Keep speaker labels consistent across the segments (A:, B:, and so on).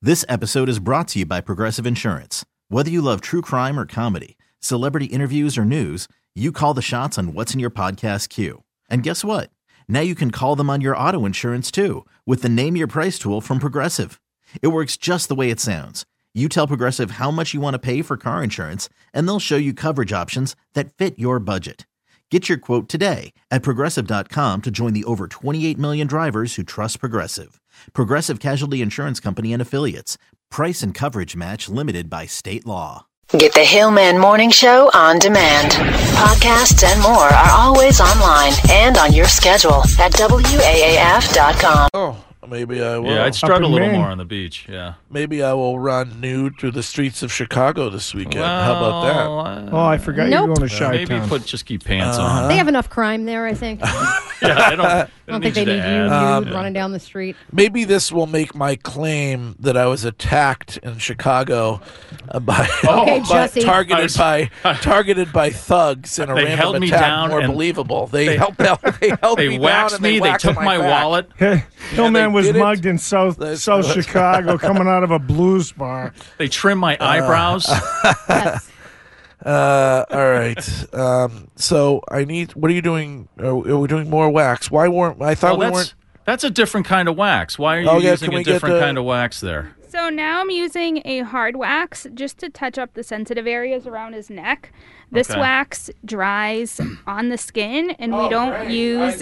A: This episode is brought to you by Progressive Insurance. Whether you love true crime or comedy, celebrity interviews or news, you call the shots on what's in your podcast queue. And guess what? Now you can call them on your auto insurance too with the Name Your Price tool from Progressive. It works just the way it sounds. You tell Progressive how much you want to pay for car insurance, and they'll show you coverage options that fit your budget. Get your quote today at Progressive.com to join the over 28 million drivers who trust Progressive. Progressive Casualty Insurance Company and Affiliates. Price and coverage match limited by state law.
B: Get the Hillman Morning Show on demand. Podcasts and more are always online and on your schedule at WAAF.com.
C: Oh, maybe I will.
D: Yeah, I'd strut a little more on the beach, yeah.
C: Maybe I will run nude through the streets of Chicago this weekend. How about that?
E: I forgot you were going to
D: Maybe
E: Chi-Town.
D: just keep pants on.
F: They have enough crime there, I think.
D: Yeah,
F: I don't think they need you running down the street.
C: Maybe this will make my claim that I was attacked in Chicago targeted by thugs in a
D: They
C: random
D: held me
C: attack
D: down
C: more
D: and
C: believable. They held me
D: They waxed
C: down
D: me.
C: and
D: They
C: waxed
D: took
C: my
D: my
C: back.
D: wallet.
E: Hillman was
C: did it.
E: mugged in South Chicago coming out of a blues bar.
D: They trimmed my eyebrows.
F: Yes.
C: All right. So I need. What are you doing? Are we doing more wax? Why weren't I thought we weren't?
D: That's a different kind of wax. Why are you using a different kind of wax there?
G: So now I'm using a hard wax just to touch up the sensitive areas around his neck. This wax dries on the skin, and we don't use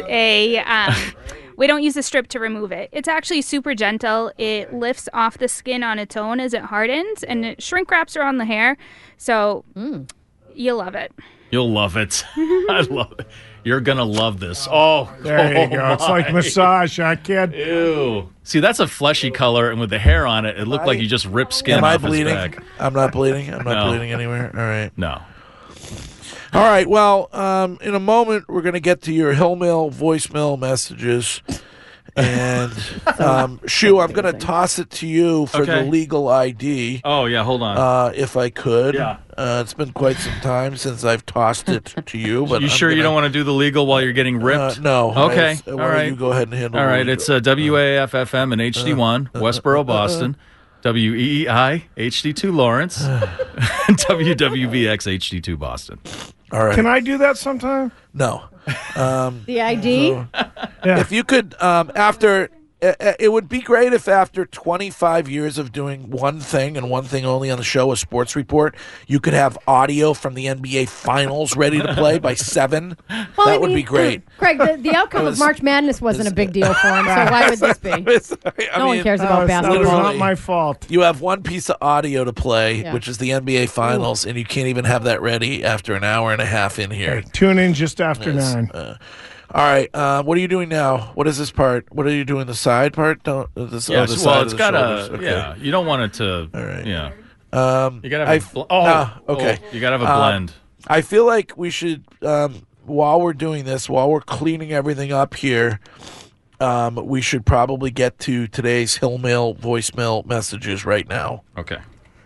G: a strip to remove it. It's actually super gentle. It lifts off the skin on its own as it hardens, and it shrink wraps around the hair. So you'll love it.
D: You'll love it. I love it. You're going to love this. Oh,
E: There you go. It's like massage, huh, kid?
D: Ew. See, that's a fleshy color, and with the hair on it, it looked like you just ripped skin
C: Am I
D: off his
C: bleeding?
D: back.
C: I'm not bleeding. I'm not
D: No.
C: bleeding anywhere. All right.
D: No.
C: All right. Well, in a moment, we're going to get to your Hillmail voicemail messages. And, Shu, I'm going to toss it to you for the legal ID.
D: Oh, yeah, hold on.
C: If I could.
D: Yeah.
C: It's been quite some time since I've tossed it to you. But
D: You sure you don't want to do the legal while you're getting ripped?
C: No.
D: Okay.
C: Why
D: All
C: don't
D: right.
C: you go ahead and handle
D: All
C: the
D: right.
C: legal.
D: It's WAAF-FM and HD1, Westboro, Boston. WEEI, HD2, Lawrence. And WWVX, HD2, Boston.
C: All right.
E: Can I do that sometime?
C: No.
F: The ID?
E: Yeah.
C: If you could, it would be great if after 25 years of doing one thing and one thing only on the show, a sports report, you could have audio from the NBA Finals ready to play by 7.
F: Well,
C: That would be great.
F: Craig, the outcome of March Madness wasn't a big deal for him, so why would this be? No one cares about
E: That was
F: basketball.
E: not my fault.
C: You have one piece of audio to play,
F: Yeah.
C: which is the NBA Finals, and you can't even have that ready after an hour and a half in here.
E: Hey, tune in just after 9.
C: All right, what are you doing now? What is this part? What are you doing? The side part?
D: Yes,
C: the side
D: well,
C: of
D: it's
C: the
D: got
C: shoulders.
D: a,
C: Okay.
D: yeah, you don't want it to,
C: All right.
D: yeah. You got to have
C: okay.
D: you got to have a blend.
C: I feel like we should, while we're doing this, while we're cleaning everything up here, we should probably get to today's Hillmail voicemail messages right now.
D: Okay.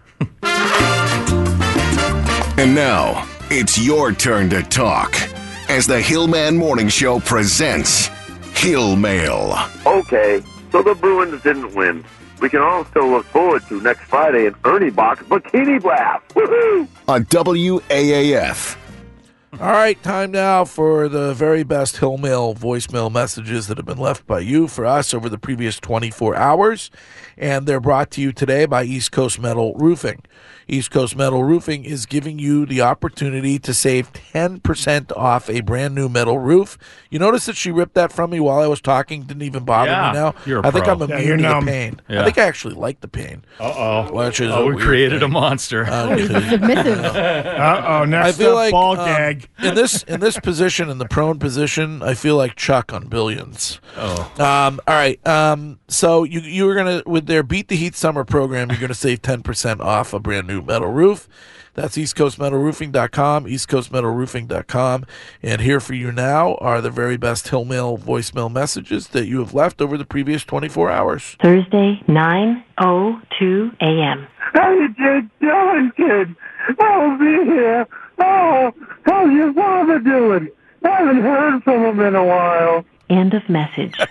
H: And now, it's your turn to talk as the Hillman Morning Show presents Hillmail.
I: Okay, so the Bruins didn't win. We can all still look forward to next Friday in Ernie Bach's Bikini Blast. Woohoo!
H: On WAAF.
C: All right, time now for the very best Hillmail voicemail messages that have been left by you for us over the previous 24 hours. And they're brought to you today by East Coast Metal Roofing. East Coast Metal Roofing is giving you the opportunity to save 10% off a brand new metal roof. You notice that she ripped that from me while I was talking? Didn't even bother me now?
D: You're a
C: I think
D: pro.
C: I'm immune
E: you're
C: to the
E: numb.
C: pain.
D: Yeah.
C: I think I actually like the pain. Which is a
D: We
C: weird
D: created a
C: thing.
D: monster.
F: Submissive.
E: Uh-oh,
C: I
E: next
C: feel
E: up,
C: like
E: ball gag.
C: in this position, in the prone position, I feel like Chuck on Billions.
D: Oh.
C: All right. So you were gonna, with their Beat the Heat summer program, you're gonna save 10% off a brand new metal roof. That's EastCoastMetalRoofing.com, EastCoastMetalRoofing.com. And here for you now are the very best Hillmail voicemail messages that you have left over the previous 24 hours.
J: Thursday, 9:02 a.m.
I: How you doing, kid? I'll be here. Oh, how's your father doing? I haven't heard from him in a while.
J: End of message.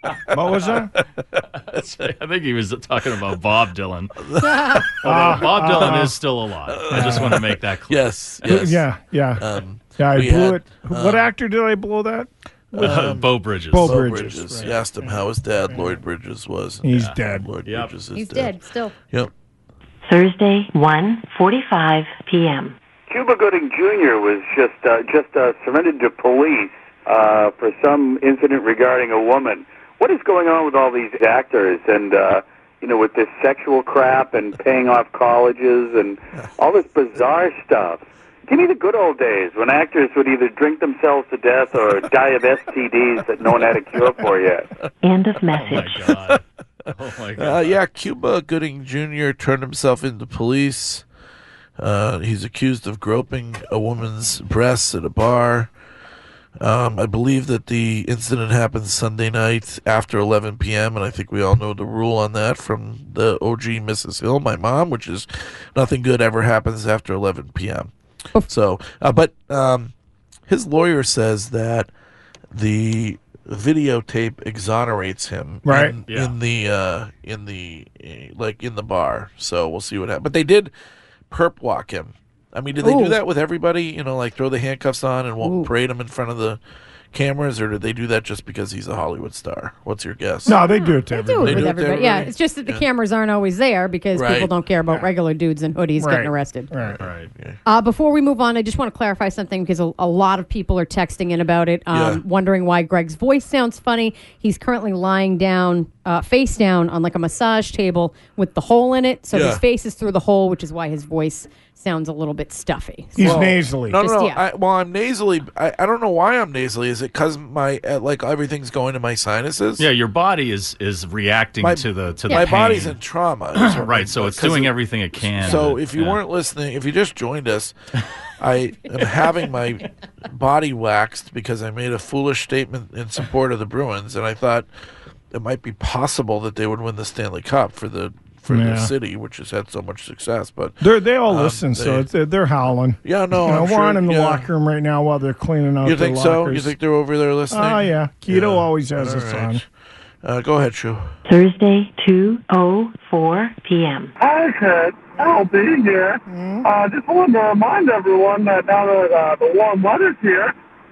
E: What was that?
D: I think he was talking about Bob Dylan. Bob Dylan is still alive. I just want to make that clear.
C: Yes.
E: Yeah. I blew it. What actor did I blow that?
D: Beau Bridges.
C: Beau Bridges.
E: Right.
C: You asked him how his dad, Lloyd Bridges, was.
E: He's dead.
C: Lloyd Bridges is
F: He's dead still.
C: Yep.
J: Thursday, 1:45 p.m.
I: Cuba Gooding Jr. was just surrendered to police for some incident regarding a woman. What is going on with all these actors and, with this sexual crap and paying off colleges and all this bizarre stuff? Give me the good old days when actors would either drink themselves to death or die of STDs that no one had a cure for yet.
J: End of message.
D: Oh, my God.
C: Yeah, Cuba Gooding Jr. turned himself into police. He's accused of groping a woman's breasts at a bar. I believe that the incident happened Sunday night after 11 p.m., and I think we all know the rule on that from the OG Mrs. Hill, my mom, which is nothing good ever happens after 11 p.m. So, but his lawyer says that the videotape exonerates him in the bar. So we'll see what happens. But they did perp walk him. I mean, did they do that with everybody? Like throw the handcuffs on and won't parade him in front of the cameras, or did they do that just because he's a Hollywood star? What's your guess?
E: No, they do it to everybody.
F: They do it with everybody. Yeah, it's just that the cameras aren't always there because people don't care about regular dudes in hoodies getting arrested.
E: Right.
F: Before we move on, I just want to clarify something because a lot of people are texting in about it, wondering why Greg's voice sounds funny. He's currently lying down, face down on like a massage table with the hole in it, so his face is through the hole, which is why his voice sounds a little bit stuffy.
E: He's nasally.
C: No. I'm nasally. I don't know why I'm nasally. Is it because my everything's going to my sinuses?
D: Yeah, your body is reacting to the
C: my
D: pain.
C: body's in trauma.
D: Right, so it's doing everything it can.
C: So if you weren't listening, if you just joined us, I am having my body waxed because I made a foolish statement in support of the Bruins, and I thought it might be possible that they would win the Stanley Cup for the city, which has had so much success. But
E: they all listen, so they're howling.
C: Yeah, no,
E: we're on in the locker room right now while they're cleaning out.
C: You think
E: their
C: so?
E: lockers.
C: You think they're over there listening?
E: Oh yeah, Keto always has us on.
C: Go ahead, Shu.
J: Thursday, 2:04 p.m.
K: Hi, Ted. I'll be here. Just wanted to remind everyone that now that the warm weather's here,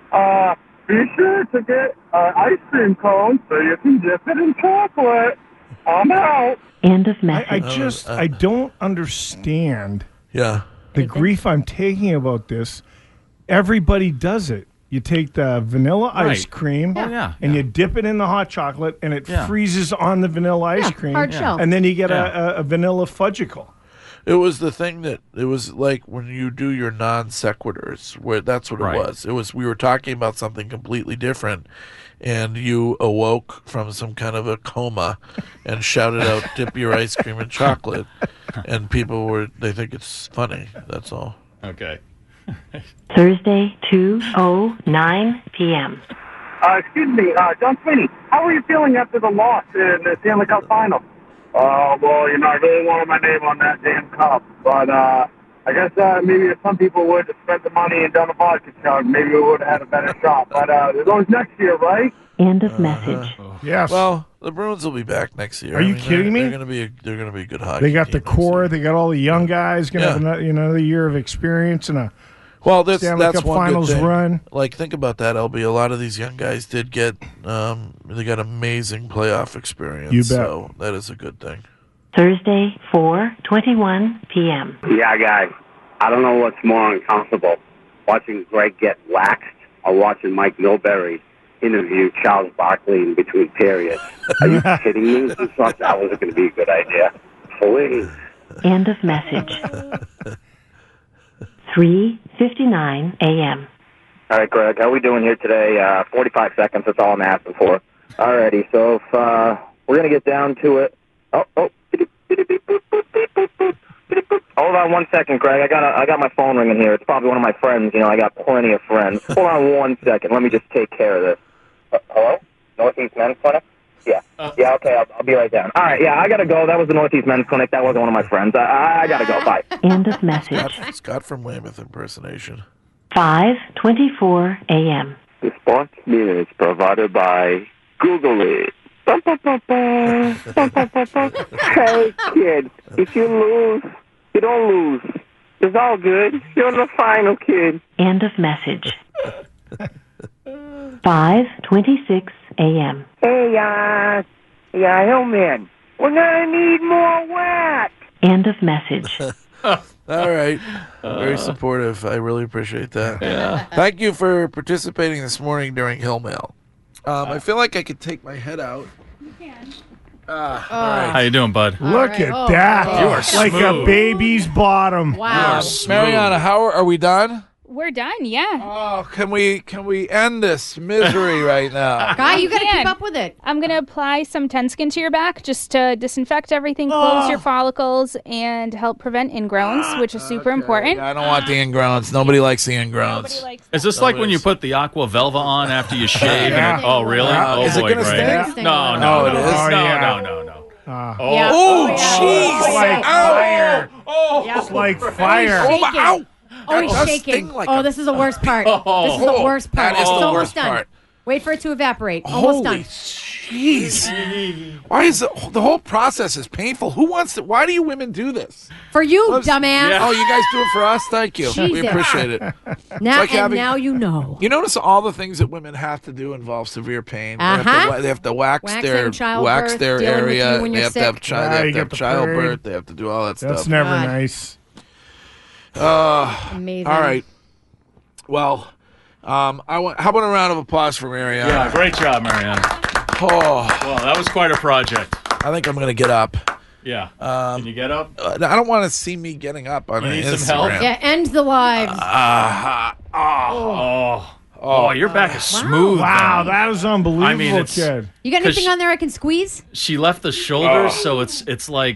K: be sure to get ice cream cones so you can dip it in chocolate. I'm out.
J: End of message.
E: I don't understand the grief I'm taking about this. Everybody does it. You take the vanilla ice cream and you dip it in the hot chocolate and it freezes on the vanilla ice cream.
F: Hard shell.
E: And then you get a vanilla fudgicle.
C: It was the thing that it was like when you do your non sequiturs, where that's what it was. It was we were talking about something completely different, and you awoke from some kind of a coma and shouted out, "Dip your ice cream in chocolate," and people they think it's funny. That's all.
D: Okay.
J: Thursday, 2:09 p.m.
K: Excuse me, John Sweeney, how are you feeling after the loss in the Stanley Cup Final? Well, I really wanted my name on that damn cup, but I guess maybe if some people would have spent the money and done a vodka chug, maybe we would have had a better shot. But it goes next year, right?
J: End of message.
E: Yes.
C: Well, the Bruins will be back next year.
E: Are you kidding me?
C: They're going to be a good hockey.
E: They got the core. They got all the young guys. Going to have another year of experience and a Stanley Cup
C: one
E: Finals
C: good thing.
E: run.
C: Like, think about that, LB. A lot of these young guys did get they got amazing playoff experience.
E: You bet.
C: So that is a good thing.
J: Thursday, 4:21 p.m.
L: Yeah, guys. I don't know what's more uncomfortable, watching Greg get waxed or watching Mike Milbury interview Charles Barkley in between periods. Are you kidding me? You thought that was going to be a good idea. Please.
J: End of message. 3:59 a.m.
L: All right, Greg, how are we doing here today? 45 seconds, that's all I'm asking for. All righty, so if we're going to get down to it. Hold on 1 second, Greg. I got my phone ringing here. It's probably one of my friends. I got plenty of friends. Hold on 1 second. Let me just take care of this. Hello? Northeast Men's Clinic? Yeah. Yeah, okay, I'll be right down. All right, yeah, I got to go. That was the Northeast Men's Clinic. That wasn't one of my friends. I got to go. Bye.
J: End of message.
C: Scott from Weymouth impersonation.
J: 5:24 a.m.
I: The sports minute is provided by Google It.
M: Hey, kid, if you lose, you don't lose. It's all good. You're in the final, kid.
J: End of message. 5:26 a.m.
M: Hey, Hillman, we're gonna need more wax.
J: End of message.
C: All right. Very supportive. I really appreciate that.
D: Yeah.
C: Thank you for participating this morning during Hill Mail. I feel like I could take my head out.
G: You can.
C: All right.
D: How you doing, bud?
E: Look
F: right.
E: at that.
D: You are
E: like a
D: smooth.
E: baby's bottom.
F: Wow.
C: Mariana, how are we done?
G: We're done, yeah.
C: Oh, can we end this misery right now?
F: Guy, you got to keep
G: can.
F: up with it.
G: I'm going to apply some Tenskin to your back just to disinfect everything, close your follicles, and help prevent ingrowns, which is super important.
C: I don't want the ingrowns. Nobody likes the ingrowns.
D: Is this like when you put the Aqua Velva on after you shave?
E: Yeah.
D: Oh, really? Oh,
C: Is it
D: boy,
C: gonna
D: great.
C: sting?
D: No,
C: Oh, it
D: no,
C: is?
D: no,
E: yeah.
D: no.
F: Yeah.
C: Oh, jeez.
E: It's like fire.
C: Oh,
F: Yeah.
E: It's like fire.
C: oh, my, ow.
F: Oh, he's
C: That does
F: shaking.
C: sting like
F: Oh,
C: a-
F: this is the worst part. This is the worst part.
C: That is
F: It's
C: the
F: almost
C: worst
F: done.
C: part.
F: Wait for it to evaporate. Almost
C: Holy
F: done.
C: jeez. Why is the whole process is painful? Who wants to? Why do you women do this?
F: For you, dumbass.
C: Oh, you guys do it for us? Thank you. We
F: Jesus.
C: appreciate it.
F: Now,
C: like having-
F: now you know.
C: You notice all the things that women have to do involve severe pain.
F: Uh-huh.
C: They have to wax
F: Waxing,
C: their
F: childbirth, dealing with
C: area.
F: you when
C: They
F: you're
C: have to have
F: sick.
C: they
E: Yeah,
C: have
E: you
C: to have
E: get the
C: childbirth.
E: parade.
C: They have to do all that
E: That's
C: stuff.
E: never
F: God.
E: nice.
F: Amazing.
C: All right. Well, how about a round of applause for Mariana?
D: Yeah, great job, Mariana.
C: Oh,
D: Well, that was quite a project.
C: I think I'm going to get up.
D: Yeah. Can you get up?
C: I don't want to see me getting up on
D: You need
C: Instagram.
D: some help?
F: Yeah, end the lives.
D: Oh, your back is smooth.
E: Wow,
D: now.
E: that was unbelievable,
D: I mean, it's-
E: kid.
F: You got
D: 'cause
F: anything on there I can squeeze?
D: She left the shoulders, so it's like.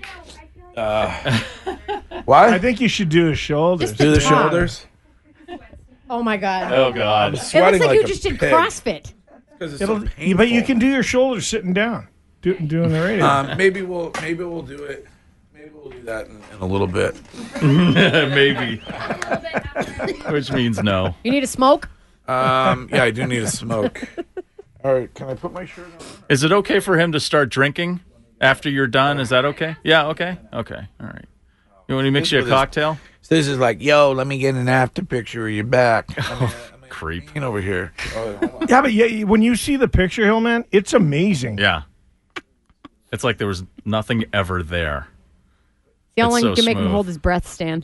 C: What?
E: I think you should do the shoulders.
F: Just
C: Do the
F: top.
C: shoulders?
F: Oh my God.
D: Oh God.
F: It looks
C: Sweating
F: like you
C: a
F: just did
C: pig.
F: CrossFit.
C: Because it's
E: It'll,
C: so painful.
E: but you can do your shoulders sitting down, doing the radio.
C: Maybe we'll do it. Maybe we'll do that in a little bit.
D: Maybe. Which means no.
F: You need a smoke?
C: Yeah, I do need a smoke. All right, can I put my shirt on?
D: Is it okay for him to start drinking after you're done? Is that okay? Yeah, okay. Okay. All right. You want to mix you a cocktail?
C: So this is like, yo, let me get an after picture of your back.
D: Creep.
C: Get over here.
E: Yeah, but when you see the picture, Hillman, it's amazing.
D: Yeah. It's like there was nothing ever there.
F: The only
D: It's
F: one
D: so
F: can make him
D: smooth.
F: hold his breath, Stan.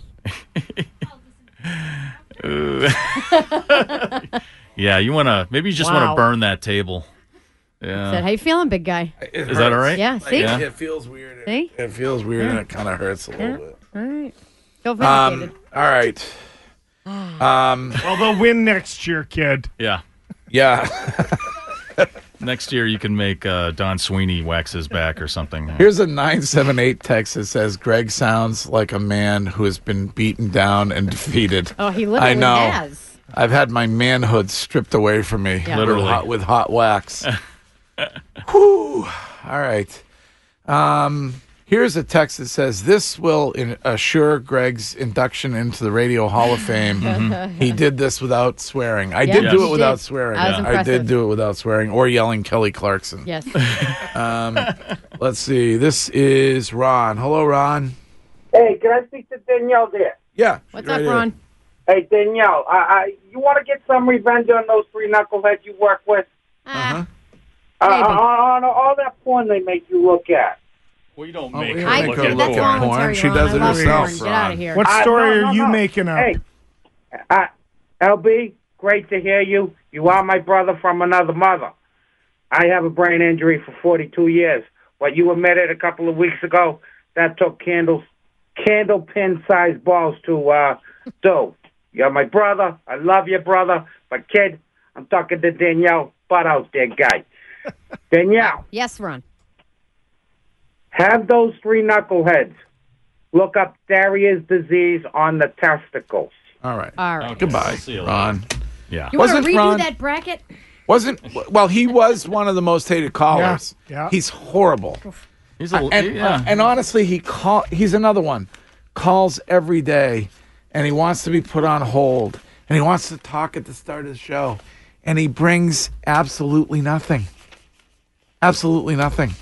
D: Yeah, maybe you just want
F: Wow.
D: to burn that table. Yeah.
F: Said, how you feeling, big guy?
D: Is that all right?
F: Yeah, see?
D: Yeah.
C: It feels weird.
F: See?
C: It feels weird and it kind of hurts a little bit.
F: All right. Feel vindicated.
C: All right.
E: Well, they'll win next year, kid.
D: Yeah.
C: Yeah.
D: Next year you can make Don Sweeney wax his back or something.
C: Here's a 978 text that says Greg sounds like a man who has been beaten down and defeated.
F: Oh, he literally
C: I know.
F: has.
C: I've had my manhood stripped away from me.
F: Yeah.
D: Literally.
C: With hot wax. Whew. All right. Here's a text that says, this will assure Greg's induction into the Radio Hall of Fame. He did this without swearing. I
F: Yeah,
C: did do
F: he
C: it without
F: did.
C: swearing.
F: That was
C: I
F: impressive.
C: did do it without swearing or yelling Kelly Clarkson.
F: Yes.
C: Let's see. This is Ron. Hello, Ron.
K: Hey, can I speak to Danielle there?
C: Yeah.
F: What's
C: right
F: up,
C: here.
F: Ron?
K: Hey, Danielle, you want to get some revenge on those three knuckleheads you work with?
C: Uh-huh.
F: Maybe.
K: On all that porn they make you look at.
D: We don't
C: Oh,
D: make
C: we
D: her
C: don't
D: look
C: make her
D: at
C: look
F: That's
C: at
D: porn.
C: porn.
F: voluntary,
C: She
F: Ron.
C: does
F: I
C: it
F: love
C: herself,
F: porn. Get out
C: Ron.
F: of here.
E: What story are you
K: no.
E: making up?
K: Hey, LB, great to hear you. You are my brother from another mother. I have a brain injury for 42 years. What you admitted a couple of weeks ago, that took candle pin-sized balls to do. You're my brother. I love you, brother. But, kid, I'm talking to Danielle butt out there, guy. Danielle,
F: Yes, Ron.
K: have those three knuckleheads look up Darius disease on the testicles.
C: All right.
F: All right.
C: Goodbye,
D: See you later.
C: Ron.
D: Yeah.
F: You want to
C: Wasn't
F: redo
C: Ron-
F: that bracket?
C: Well, he was one of the most hated callers.
E: Yeah.
C: He's horrible.
D: He's a
C: And honestly, he's another one. Calls every day, and he wants to be put on hold, and he wants to talk at the start of the show, and he brings absolutely nothing. Absolutely nothing.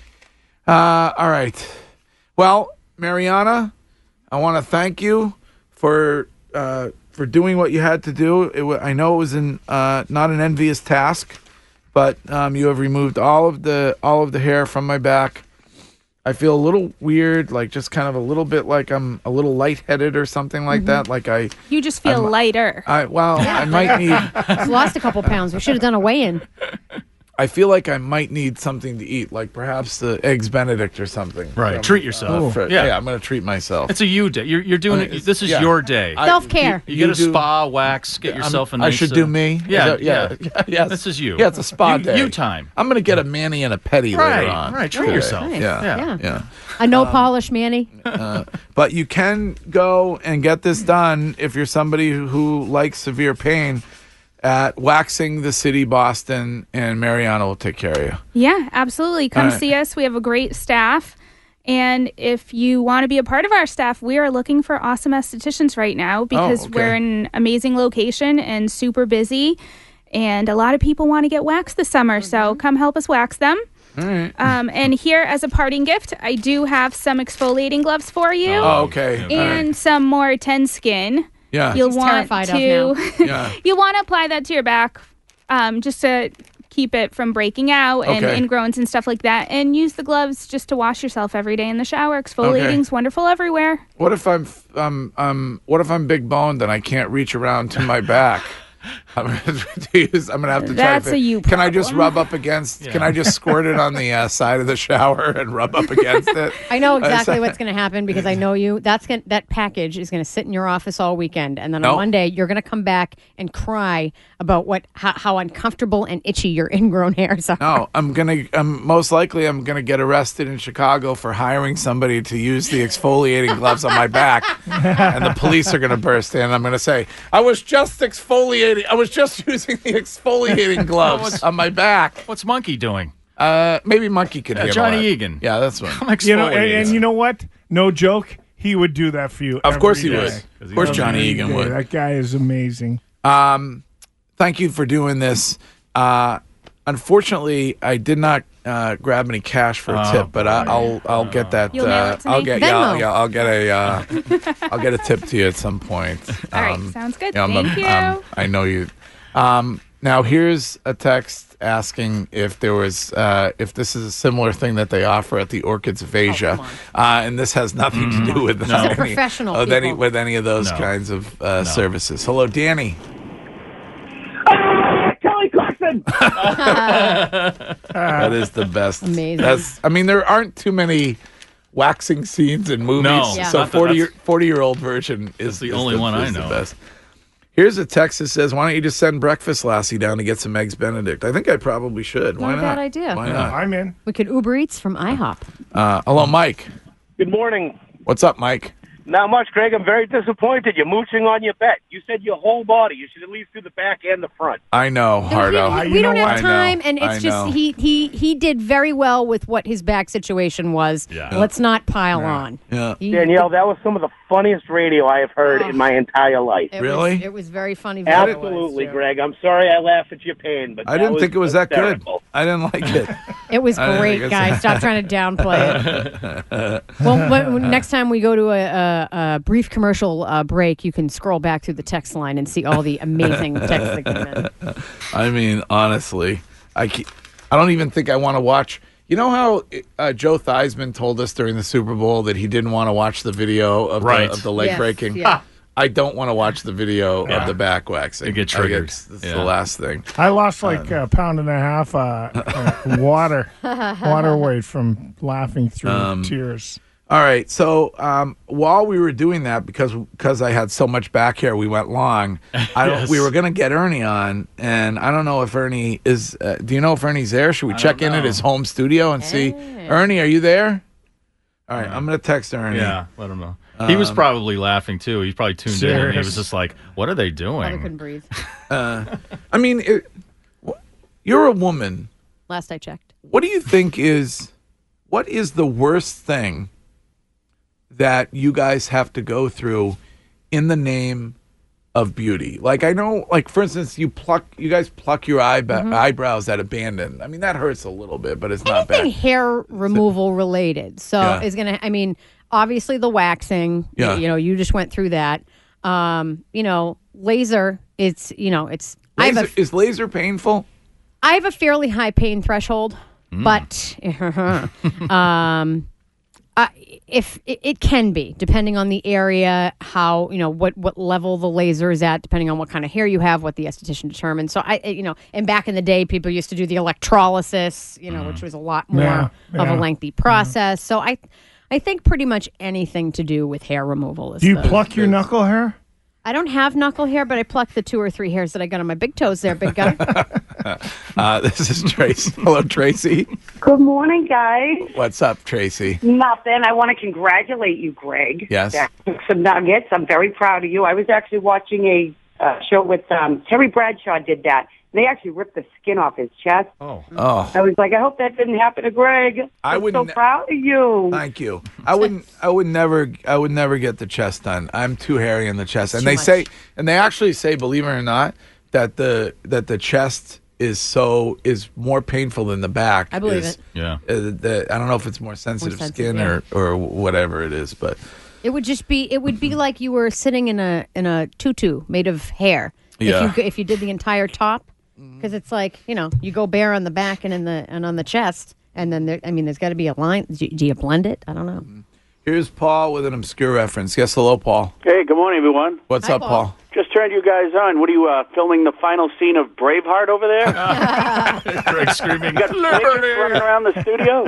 C: All right. Well, Mariana, I want to thank you for doing what you had to do. I know it was not an envious task, but you have removed all of the hair from my back. I feel a little weird, like just kind of a little bit like I'm a little lightheaded or something like that. Like
G: You just feel lighter.
C: I might need.
F: He's lost a couple pounds. We should have done a weigh-in.
C: I feel like I might need something to eat, like perhaps the Eggs Benedict or something.
D: Right. Treat yourself.
C: Yeah, I'm going to treat myself.
D: It's a you day. You're doing it. This is your day.
F: Self-care.
D: You get a spa, wax, get yourself a nice...
C: I should do me?
D: Yeah.
C: Yes.
D: This is you.
C: Yeah, it's a spa day.
D: You time.
C: I'm going to get a mani and a pedi later on.
D: Right. Treat yourself.
F: Nice.
C: Yeah.
F: A no-polish Manny.
C: But you can go and get this done if you're somebody who likes severe pain at Waxing the City Boston, and Mariana will take care of you.
G: Yeah, absolutely. Come see us. We have a great staff. And if you want to be a part of our staff, we are looking for awesome estheticians right now because we're in an amazing location and super busy. And a lot of people want to get waxed this summer. So come help us wax them.
C: All right.
G: And here, as a parting gift, I do have some exfoliating gloves for you.
C: Oh, okay.
G: And some more 10 Skin.
C: Yeah.
G: You'll
F: She's
G: want
F: terrified
G: to
F: of now.
G: you'll want to apply that to your back just to keep it from breaking out and ingrowns and stuff like that. And use the gloves just to wash yourself every day in the shower. Exfoliating's wonderful everywhere.
C: What if I'm big boned and I can't reach around to my back? I'm gonna have to try.
G: That's a you
C: Can I just
G: problem.
C: rub up against? Can I just squirt it on the side of the shower and rub up against it?
F: I know exactly what's going to happen because I know you. That package is going to sit in your office all weekend, and then on Monday you're going to come back and cry about how uncomfortable and itchy your ingrown hairs are.
C: No, I'm most likely gonna get arrested in Chicago for hiring somebody to use the exfoliating gloves on my back, and the police are gonna burst in. I'm gonna say I was just exfoliating. I was just using the exfoliating gloves on my back.
D: What's Monkey doing?
C: Maybe Monkey could handle
D: Johnny
C: that.
D: Egan.
C: Yeah, that's one.
E: And you know what? No joke. He would do that for you.
C: Of course he
E: day.
C: would. Of course Johnny Egan would.
E: That guy is amazing.
C: Thank you for doing this. Unfortunately, I did not grab any cash for a tip, but I'll get that.
G: You'll mail it to
C: I'll
G: me?
C: get
G: Venmo.
C: I'll get a tip to you at some point.
G: All right, sounds good.
C: Yeah,
G: Thank you.
C: I know you. Now here's a text asking if there was if this is a similar thing that they offer at the Orchids of Asia, and this has nothing to do with
F: These are professional people.
C: with any of those kinds of services. Hello, Danny.
K: Kelly Clarkson.
C: That is the best.
F: Amazing.
C: There aren't too many waxing scenes in movies.
D: No. Yeah.
C: So 40-year-old version is
D: the only one I
C: is
D: know.
C: The best. Here's a text that says, "Why don't you just send Breakfast Lassie down to get some Eggs Benedict?" I think I probably should. Why
F: Not a bad idea.
C: Why not?
E: I'm in.
F: We could Uber Eats from IHOP.
C: Hello, Mike.
M: Good morning.
C: What's up, Mike?
M: Not much, Greg. I'm very disappointed. You're mooching on your bet. You said your whole body. You should at least do the back and the front.
C: I know, Hardo.
F: We don't have time, and
C: I
F: it's
C: know.
F: just he did very well with what his back situation was.
D: Yeah.
F: Let's not pile on.
C: Yeah.
M: Danielle, that was some of the funniest radio I have heard in my entire life.
F: It was very funny.
M: Absolutely, Greg. I'm sorry I laughed at your pain, but
C: I didn't think it was that good.
M: hysterical.
C: I didn't like it.
F: It was
C: I didn't
F: great,
C: think it
F: guys.
C: was-
F: Stop trying to downplay it. Well, next time we go to a brief commercial break, you can scroll back through the text line and see all the amazing texts that came in.
C: I mean, honestly, I don't even think I want to watch. You know how Joe Theismann told us during the Super Bowl that he didn't want to watch the video of the leg
F: Yes,
C: breaking?
F: yeah.
C: I don't want to watch the video of the back waxing.
D: You get triggered.
C: That's the last thing.
E: I lost like a pound and a half water weight from laughing through tears.
C: All right. So while we were doing that, because I had so much back hair, we went long. We were going to get Ernie on, and I don't know if Ernie is. Do you know if Ernie's there? Should we check in at his home studio and see? Ernie, are you there? All right. I'm going to text Ernie.
D: Yeah, let him know. He was probably laughing too. He probably tuned in. And he was just like, "What are they doing?"
F: Probably couldn't breathe.
C: I mean, you're a woman.
F: Last I checked.
C: What do you think is the worst thing that you guys have to go through in the name of beauty. Like I know, like for instance, you guys pluck your eyebrows at abandon. I mean, that hurts a little bit, but it's not bad.
F: Hair removal related. So is going to, I mean, obviously the waxing, you just went through that. Laser, it's.
C: Is laser painful?
F: I have a fairly high pain threshold, but if it can be, depending on the area, how what level the laser is at, depending on what kind of hair you have, what the esthetician determines. So and back in the day, people used to do the electrolysis, which was a lot more of a lengthy process. So I think pretty much anything to do with hair removal is.
E: Do you pluck your knuckle hair?
F: I don't have knuckle hair, but I pluck the 2 or 3 hairs that I got on my big toes there, big guy.
C: This is Tracy. Hello, Tracy.
N: Good morning, guys.
C: What's up, Tracy?
N: Nothing. I want to congratulate you, Greg.
C: Yes.
N: Some nuggets. I'm very proud of you. I was actually watching a show with Terry Bradshaw did that. They actually ripped the skin off his chest.
C: Oh.
N: I was like, I hope that didn't happen to Greg. I'm so proud of you.
C: Thank you. I would never get the chest done. I'm too hairy in the chest. And they actually say, believe it or not, that the chest is more painful than the back.
F: I believe it.
C: Yeah. I don't know if it's more sensitive skin or whatever it is, but
F: it would be like you were sitting in a tutu made of hair.
C: Yeah.
F: If you did the entire top. Because it's like, you go bare on the back and on the chest, and then there's got to be a line. Do you blend it? I don't know.
C: Here's Paul with an obscure reference. Yes, hello, Paul.
O: Hey, good morning, everyone.
C: What's up, Paul?
O: Just turned you guys on. What are you filming the final scene of Braveheart over there?
D: Greg screaming,
O: you got liberty running around the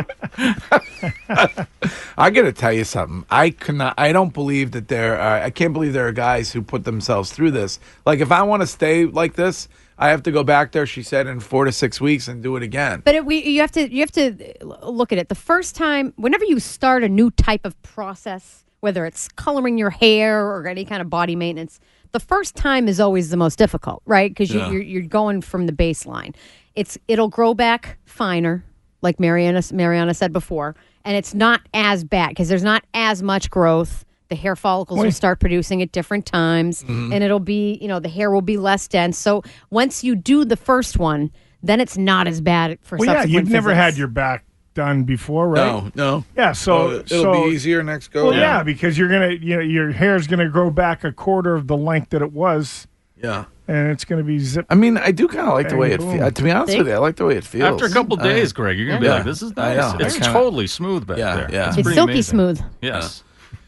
O: studio.
C: I got to tell you something. I don't believe that I can't believe there are guys who put themselves through this. Like, if I want to stay like this, I have to go back there, she said, in 4 to 6 weeks and do it again.
F: But you have to look at it. The first time, whenever you start a new type of process, whether it's coloring your hair or any kind of body maintenance, the first time is always the most difficult, right? Because you're going from the baseline. It'll grow back finer, like Mariana said before, and it's not as bad because there's not as much growth. The hair follicles will start producing at different times, and it'll be, the hair will be less dense. So once you do the first one, then it's not as bad for subsequent
E: you've
F: visits.
E: never had your back done before, right?
C: No.
E: Yeah, so
C: it'll be easier next go.
E: Well, yeah, because you're gonna, your hair's gonna grow back a quarter of the length that it was.
C: Yeah.
E: And it's going to be zip.
C: I mean, I do kind of like the way it feels. To be honest with you, I like the way it feels.
D: After a couple days, Greg, you're going to be like, this is nice. It's totally smooth back there.
C: Yeah.
F: It's silky amazing. Smooth.
D: Yes.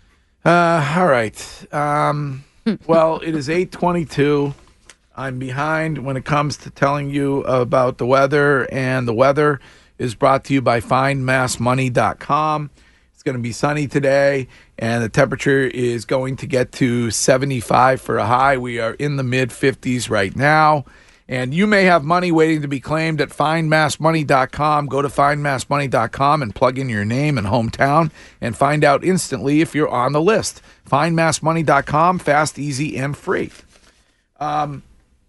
C: All right. Well, it is 8:22. I'm behind when it comes to telling you about the weather, and the weather is brought to you by FindMassMoney.com. It's going to be sunny today, and the temperature is going to get to 75 for a high. We are in the mid-50s right now, and you may have money waiting to be claimed at FindMassMoney.com. Go to FindMassMoney.com and plug in your name and hometown and find out instantly if you're on the list. FindMassMoney.com, fast, easy, and free. 1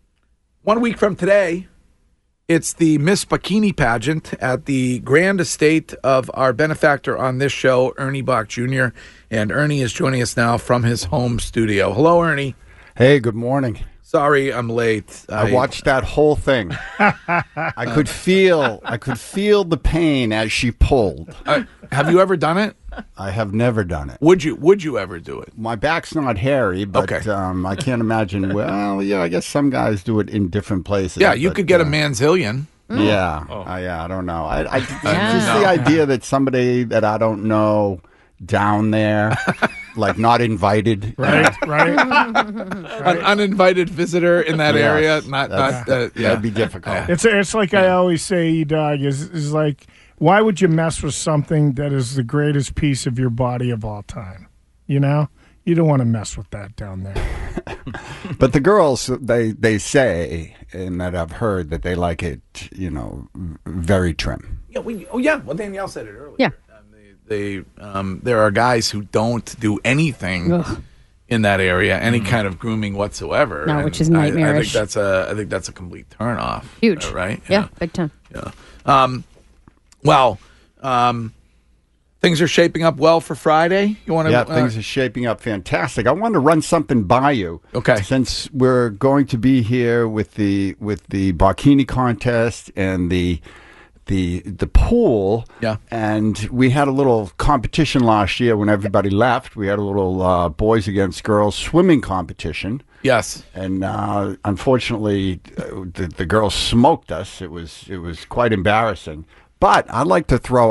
C: week from today, it's the Miss Bikini pageant at the grand estate of our benefactor on this show, Ernie Bach Jr., and Ernie is joining us now from his home studio. Hello, Ernie.
P: Hey, good morning.
C: Sorry, I'm late.
P: I watched that whole thing. I could feel the pain as she pulled.
C: Have you ever done it?
P: I have never done it.
C: Would you ever do it?
P: My back's not hairy, but I can't imagine. Well, yeah, I guess some guys do it in different places.
C: Yeah, you could get a manzillion.
P: Yeah, I don't know. Just the idea that somebody that I don't know down there, like not invited,
E: right.
C: An uninvited visitor in that area,
P: that'd be difficult.
E: It's like I always say, dog, is like, why would you mess with something that is the greatest piece of your body of all time? You know, you don't want to mess with that down there.
P: But the girls, they say, and that I've heard, that they like it, very trim.
C: Yeah, well, Danielle said it earlier.
F: Yeah.
C: There are guys who don't do anything in that area, any kind of grooming whatsoever.
F: No, which is nightmarish.
C: I think that's a complete turnoff.
F: Huge,
C: right?
F: Yeah, big time.
C: Yeah. Things are shaping up well for Friday. You want to?
P: Yeah, things are shaping up fantastic. I want to run something by you.
C: Okay.
P: Since we're going to be here with the Bikini contest and the pool.
C: Yeah.
P: And we had a little competition last year when everybody left. We had a little boys against girls swimming competition.
C: Yes.
P: And unfortunately, the girls smoked us. It was quite embarrassing. But I'd like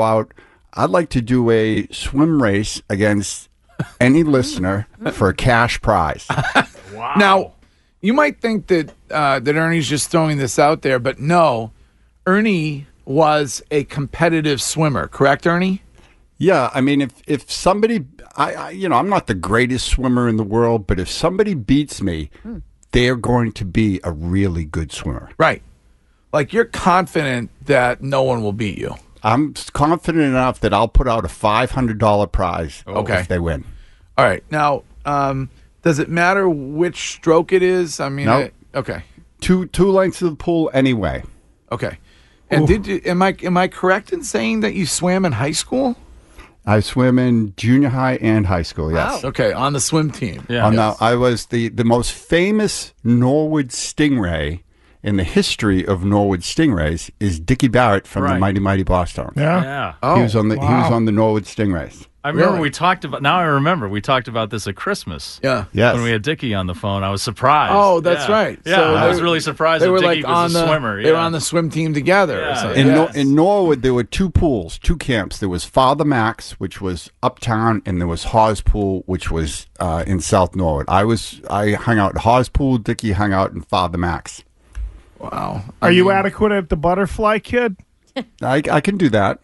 P: to do a swim race against any listener for a cash prize.
C: Wow. Now, you might think that Ernie's just throwing this out there, but no, Ernie was a competitive swimmer, correct, Ernie?
P: Yeah, I mean, if somebody, I'm not the greatest swimmer in the world, but if somebody beats me, they're going to be a really good swimmer.
C: Right. Like, you're confident that no one will beat you.
P: I'm confident enough that I'll put out a $500 prize if they win.
C: All right. Now, does it matter which stroke it is? I mean,
P: Nope.
C: Okay.
P: Two lengths of the pool anyway.
C: Okay. And am I correct in saying that you swam in high school?
P: I swim in junior high and high school, yes.
C: Wow. Okay, on the swim team.
P: Yeah. I was the most famous Norwood Stingray in the history of Norwood Stingrays is Dickie Barrett from the Mighty Mighty Bosstones.
D: Yeah.
P: He was on the Norwood Stingrays.
D: I remember we talked about this at Christmas.
C: Yeah.
P: Yes.
D: When we had Dickie on the phone, I was surprised.
C: Oh, that's right.
D: Yeah,
C: So
D: I was really surprised
C: they
D: that
C: were
D: Dickie
C: like
D: was a swimmer.
C: They were on the swim team together. Or something.
P: In Norwood, there were two pools, two camps. There was Father Max, which was uptown, and there was Hawes Pool, which was in South Norwood. I hung out at Hawes Pool. Dickie hung out in Father Max.
C: Wow.
E: Are you adequate at the butterfly, kid?
P: I can do that.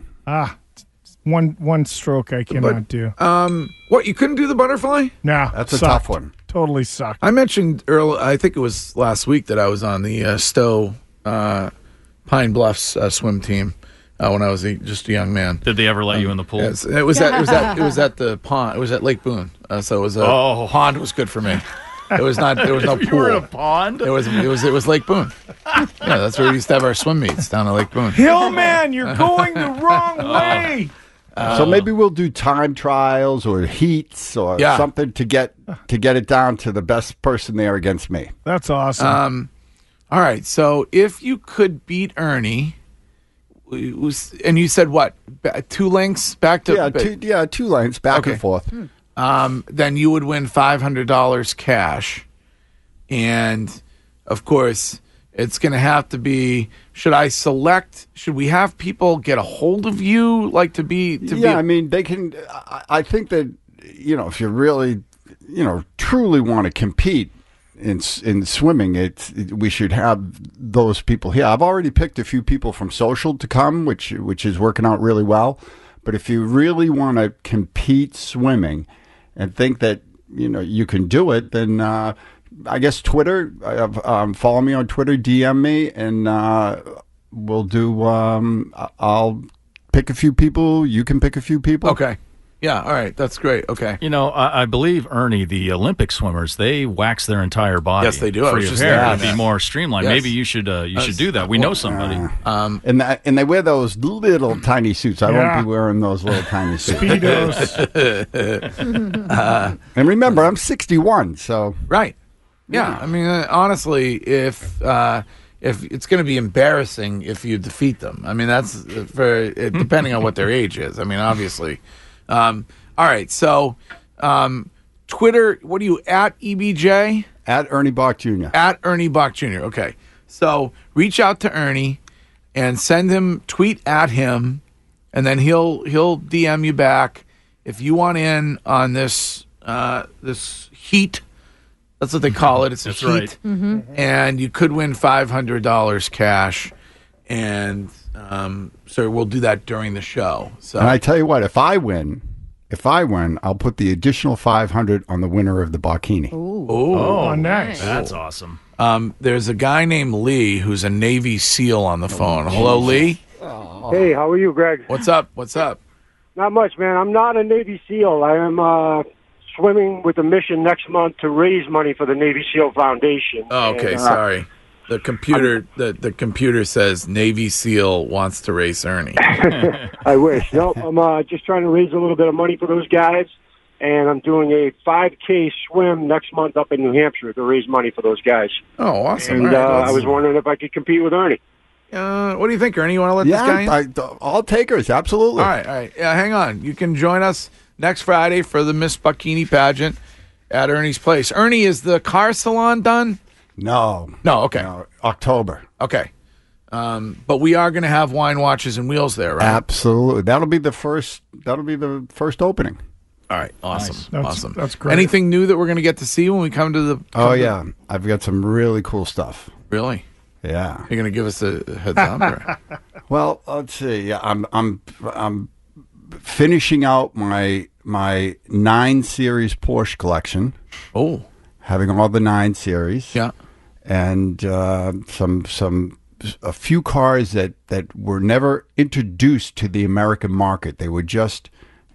E: One stroke I cannot do.
C: What, you couldn't do the butterfly?
E: No.
P: That's a tough one.
E: Totally sucked.
C: I mentioned earlier, I think it was last week, that I was on the Stowe Pine Bluffs swim team when I was just a young man.
D: Did they ever let you in the pool?
C: Yes, it was at the pond. It was at Lake Boone. So it was pond was good for me. It was not. There was no pool.
D: You were in a pond.
C: It was Lake Boone. Yeah, that's where we used to have our swim meets, down at Lake Boone.
E: Hillman, you're going the wrong way.
P: So maybe we'll do time trials or heats or something to get it down to the best person there against me.
E: That's awesome.
C: All right. So if you could beat Ernie, and you said what? 2 lengths back to
P: 2 lengths back and forth.
C: Then you would win $500 cash, and of course, it's going to have to be. Should we have people get a hold of you, like to be?
P: I mean, they can. I think that if you really, truly want to compete in swimming, we should have those people here. I've already picked a few people from social to come, which is working out really well. But if you really want to compete swimming and think that you can do it, then I guess Twitter. Follow me on Twitter, DM me, and we'll do. I'll pick a few people. You can pick a few people.
C: Okay. Yeah. All right. That's great. Okay.
D: I believe, Ernie, the Olympic swimmers, they wax their entire body.
C: Yes, they do.
D: For your hair to be more streamlined.
C: Yes.
D: Maybe you should do that. We know somebody.
P: And they wear those little tiny suits. I won't be wearing those little tiny suits.
E: Speedos.
P: And remember, I'm 61, so
C: right. Yeah. I mean, honestly, if it's going to be embarrassing if you defeat them. I mean, that's depending on what their age is. I mean, obviously. All right. So, Twitter, what are you at, EBJ?
P: At Ernie Bach Jr.
C: At Ernie Bach Jr. Okay. So, reach out to Ernie and tweet at him, and then he'll DM you back if you want in on this heat. That's what they call it. It's a heat.
D: Right.
F: Mm-hmm.
C: And you could win $500 cash. And so we'll do that during the show. So,
P: and I tell you what, if I win, I'll put the additional $500 on the winner of the Bikini.
C: Oh,
E: nice.
D: That's awesome.
C: There's a guy named Lee who's a Navy SEAL on the phone. Hello, Lee.
Q: Hey, how are you, Greg?
C: What's up?
Q: Not much, man. I'm not a Navy SEAL. I am swimming with a mission next month to raise money for the Navy SEAL Foundation.
C: Oh, okay, sorry. The computer, the computer says Navy SEAL wants to race Ernie.
Q: I wish. No, I'm just trying to raise a little bit of money for those guys, and I'm doing a 5K swim next month up in New Hampshire to raise money for those guys.
C: Oh, awesome!
Q: And I was wondering if I could compete with Ernie.
C: What do you think, Ernie? You want to let this guy in?
P: All takers, absolutely.
C: All right. Yeah, hang on. You can join us next Friday for the Miss Bikini pageant at Ernie's place. Ernie, is the car salon done?
P: No.
C: Okay.
P: No, October.
C: Okay. But we are going to have wine, watches, and wheels there, right?
P: Absolutely. That'll be the first opening.
C: All right. Awesome.
E: Nice.
C: Awesome.
E: That's great.
C: Anything new that we're going to get to see when we come to the?
P: Yeah. I've got some really cool stuff.
C: Really?
P: Yeah.
C: You're going to give us a heads up? Or?
P: Well, let's see. Yeah, I'm finishing out my 9 Series Porsche collection.
C: Oh.
P: Having all the 9 Series.
C: Yeah.
P: And a few cars that were never introduced to the American market. They were just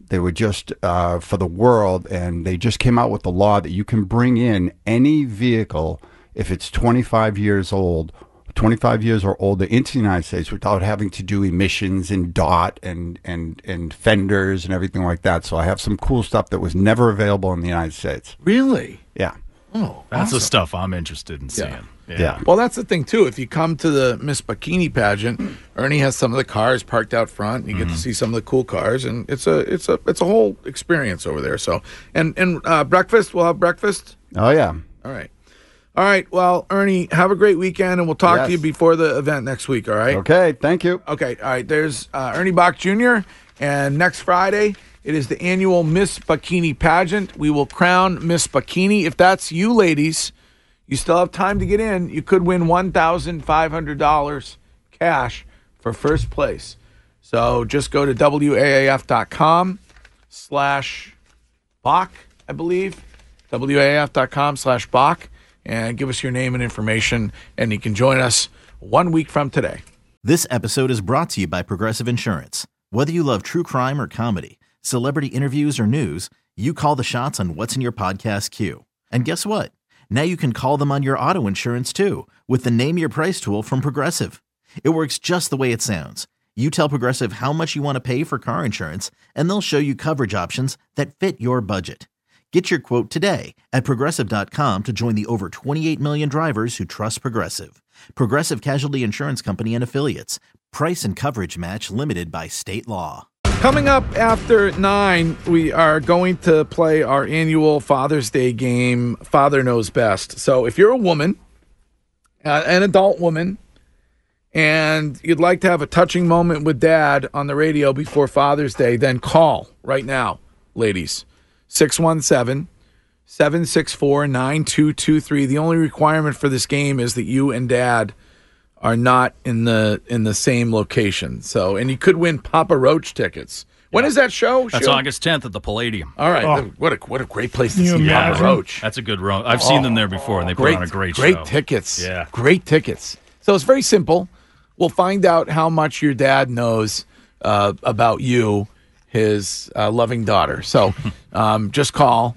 P: for the world, and they just came out with the law that you can bring in any vehicle if it's 25 years or older into the United States without having to do emissions and DOT and fenders and everything like that. So I have some cool stuff that was never available in the United States.
C: Really?
P: Yeah.
C: Oh,
D: that's
C: awesome.
D: the stuff I'm interested in seeing.
P: Yeah.
C: Well, that's the thing too. If you come to the Miss Bikini pageant, Ernie has some of the cars parked out front. You get to see some of the cool cars, and it's a whole experience over there. So, and breakfast. We'll have breakfast.
P: Oh yeah.
C: All right. Well, Ernie, have a great weekend, and we'll talk to you before the event next week. All right.
P: Okay. Thank you.
C: Okay. All right. There's Ernie Bach Jr. And next Friday, it is the annual Miss Bikini pageant. We will crown Miss Bikini. If that's you, ladies, you still have time to get in. You could win $1,500 cash for first place. So just go to WAAF.com/Bach, I believe. WAAF.com/Bach, and give us your name and information, and you can join us 1 week from today.
A: This episode is brought to you by Progressive Insurance. Whether you love true crime or comedy, celebrity interviews or news, you call the shots on what's in your podcast queue. And guess what? Now you can call them on your auto insurance too with the Name Your Price tool from Progressive. It works just the way it sounds. You tell Progressive how much you want to pay for car insurance, and they'll show you coverage options that fit your budget. Get your quote today at Progressive.com to join the over 28 million drivers who trust Progressive. Progressive Casualty Insurance Company and Affiliates. Price and coverage match limited by state law.
C: Coming up after 9, we are going to play our annual Father's Day game, Father Knows Best. So if you're a woman, an adult woman, and you'd like to have a touching moment with Dad on the radio before Father's Day, then call right now, ladies. 617-764-9223. The only requirement for this game is that you and Dad are not in the same location. So, and you could win Papa Roach tickets. When is that show?
D: That's August 10th at the Palladium.
C: All right. What a great place to see Papa Roach.
D: That's a good road. I've seen them there before, and they put on a great show.
C: Great tickets.
D: Yeah.
C: Great tickets. So it's very simple. We'll find out how much your dad knows about you, his loving daughter. So just call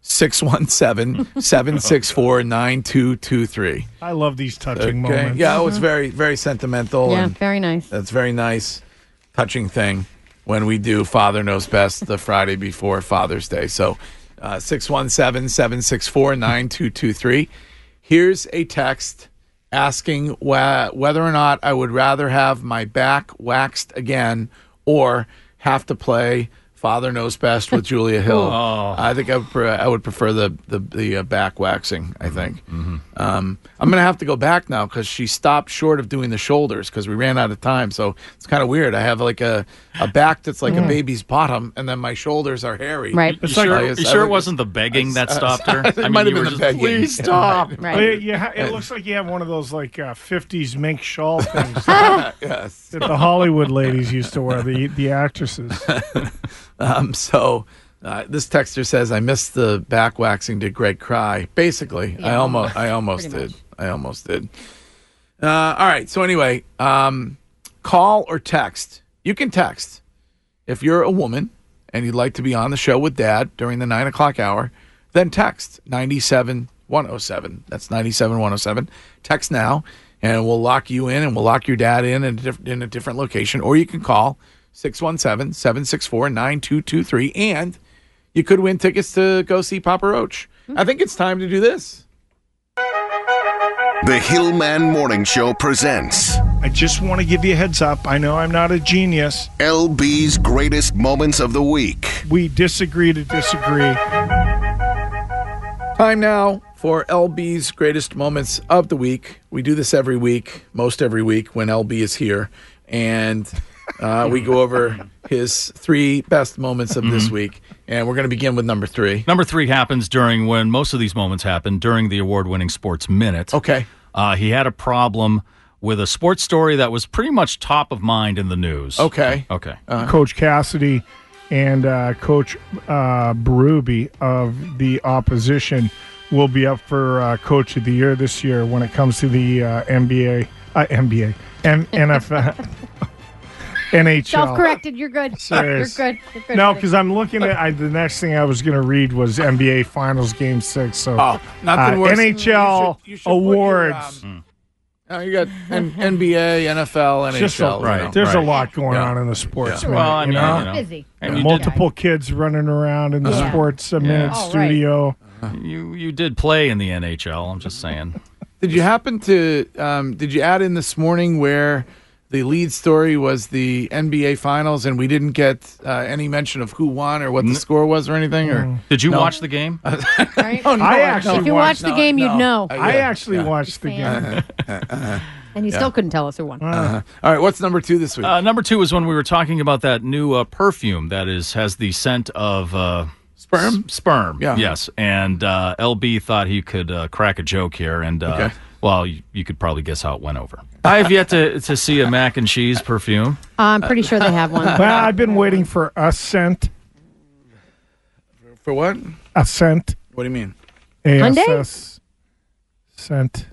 C: 617-764-9223.
E: I love these touching moments.
C: Yeah, it's very, very sentimental.
F: Yeah,
C: and
F: very nice.
C: That's very nice, touching thing when we do Father Knows Best the Friday before Father's Day. So 617-764-9223. Here's a text asking whether or not I would rather have my back waxed again or have to play Father Knows Best with Julia Hill. I think I would prefer the back waxing, I think. I'm going to have to go back now because she stopped short of doing the shoulders because we ran out of time. So it's kind of weird. I have like a back that's like a baby's bottom, and then my shoulders are hairy.
F: Right.
D: You sure it wasn't the begging that stopped her?
C: It might have been the begging.
D: Please stop.
F: Right.
E: It looks like you have one of those like 50s mink shawl things
C: Yes.
E: that the Hollywood ladies used to wear, the actresses.
C: This texter says, I missed the back waxing. Did Greg cry? Basically,
F: Yeah,
C: I almost did. I almost did. All right. So anyway, call or text. You can text. If you're a woman and you'd like to be on the show with Dad during the 9 o'clock hour, then text 97 97-107. That's 97-107. Text now, and we'll lock you in, and we'll lock your dad in a different location. Or you can call 617-764-9223, and you could win tickets to go see Papa Roach. I think it's time to do this.
H: The Hillman Morning Show presents.
E: I just want to give you a heads up. I know I'm not a genius.
H: LB's greatest moments of the week.
E: We disagree to disagree.
C: Time now for LB's greatest moments of the week. We do this every week, most every week when LB is here. And we go over his 3 best moments of this week. And we're going to begin with number 3.
D: Number 3 happens when most of these moments happen during the award-winning Sports Minute.
C: Okay.
D: He had a problem with a sports story that was pretty much top of mind in the news.
C: Okay.
E: Coach Cassidy and Coach Berube of the opposition will be up for Coach of the Year this year when it comes to the NFL. NHL.
F: Self-corrected. You're good.
E: Serious.
F: You're good.
E: No, because I'm looking at the next thing I was going to read was NBA Finals Game 6. So
C: nothing worse.
E: NHL
C: you should
E: awards.
C: You got NBA, NFL, NHL.
E: Right. There's a lot going on in the sports.
D: Well, I mean,
F: busy.
D: And
E: multiple kids running around in the sports minute studio.
D: You did play in the NHL. I'm just saying.
C: Did you happen to? Did you add in this morning where the lead story was the NBA Finals, and we didn't get any mention of who won or what the score was or anything? Or
D: did you watch the game?
F: Right?
C: Oh, no,
F: if you watched the game, you'd know.
E: I actually watched the game.
F: And you still couldn't tell us who won.
C: All right, what's number 2 this week?
D: Number 2 is when we were talking about that new perfume that has the scent of
C: sperm.
D: Sperm,
C: yeah.
D: Yes. And LB thought he could crack a joke here, and well, you could probably guess how it went over. I have yet to see a mac and cheese perfume.
F: I'm pretty sure they have one.
E: Well, I've been waiting for a scent.
C: For what?
E: A scent.
C: What do you mean?
E: ASS. Scent.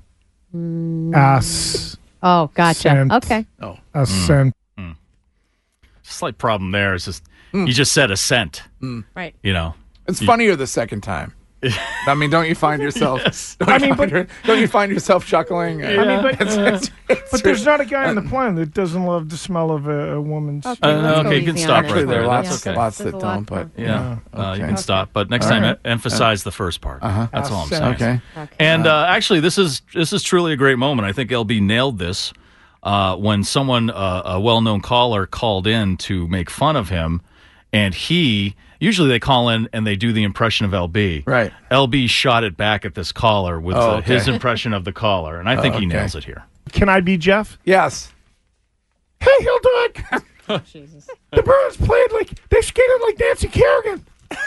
E: Ass.
F: Oh, gotcha.
E: Scent.
F: Okay.
E: A scent.
D: Slight problem there is just you just said a scent.
F: Right.
D: You know.
C: It's funnier the second time. I mean, don't you find yourself? Don't you find yourself chuckling?
E: But there's not a guy on the planet that doesn't love the smell of a woman's.
D: Okay, you can stop right there.
C: That's
D: okay.
C: Lots that don't, but
D: you can stop. But next time, emphasize the first part. That's all I'm saying.
C: Okay.
D: And actually, this is truly a great moment. I think LB nailed this when someone, a well-known caller, called in to make fun of him, and usually they call in and they do the impression of LB.
C: Right.
D: LB shot it back at this caller with his impression of the caller, and I think he nails it here.
E: Can I be Jeff?
C: Yes.
E: Hey, Hilldog.
F: Jesus.
E: The Bruins played they skated like Nancy Kerrigan.